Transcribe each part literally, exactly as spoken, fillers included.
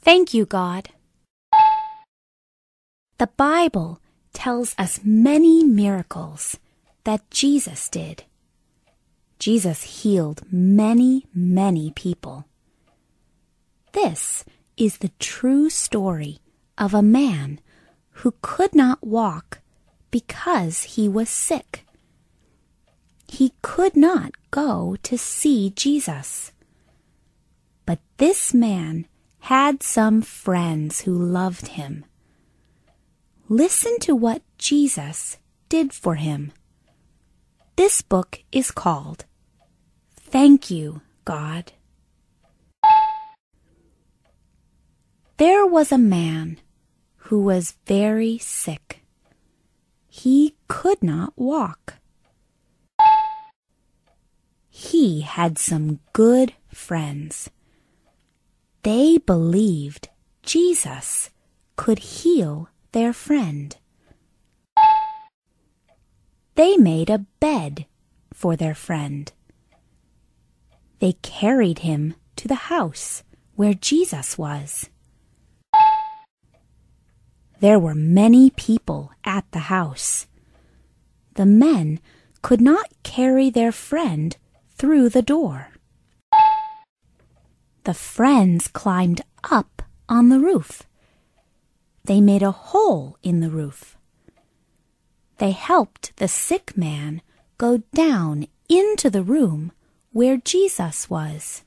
Thank you, God. The Bible tells us many miracles that Jesus did. Jesus healed many, many people. This is the true story of a man who could not walk because he was sick. He could not go to see Jesus. But this man had some friends who loved him. Listen to what Jesus did for him. This book is called Thank You, God. There was a man who was very sick. He could not walk. He had some good friends. They believed Jesus could heal their friend. They made a bed for their friend. They carried him to the house where Jesus was. There were many people at the house. The men could not carry their friend through the door. The friends climbed up on the roof. They made a hole in the roof. They helped the sick man go down into the room where Jesus was.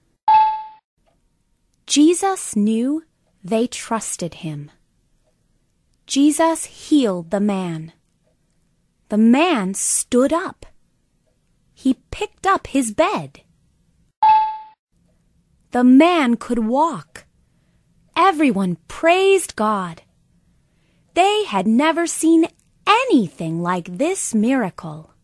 Jesus knew they trusted him. Jesus healed the man. The man stood up. He picked up his bed. The man could walk. Everyone praised God. They had never seen anything like this miracle.